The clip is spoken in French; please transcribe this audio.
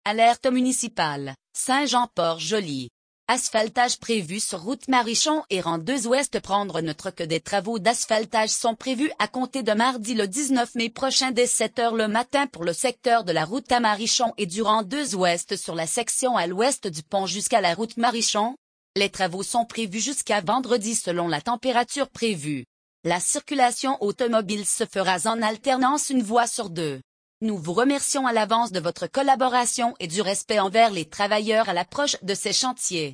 Alerte municipale, Saint-Jean-Port-Joli. Asphaltage prévu sur route Marichon et rang 2 ouest. Prendre note que des travaux d'asphaltage sont prévus à compter de mardi le 19 mai prochain dès 7 h le matin pour le secteur de la route à Marichon et du rang 2 ouest sur la section à l'ouest du pont jusqu'à la route Marichon. Les travaux sont prévus jusqu'à vendredi selon la température prévue. La circulation automobile se fera en alternance une voie sur deux. Nous vous remercions à l'avance de votre collaboration et du respect envers les travailleurs à l'approche de ces chantiers.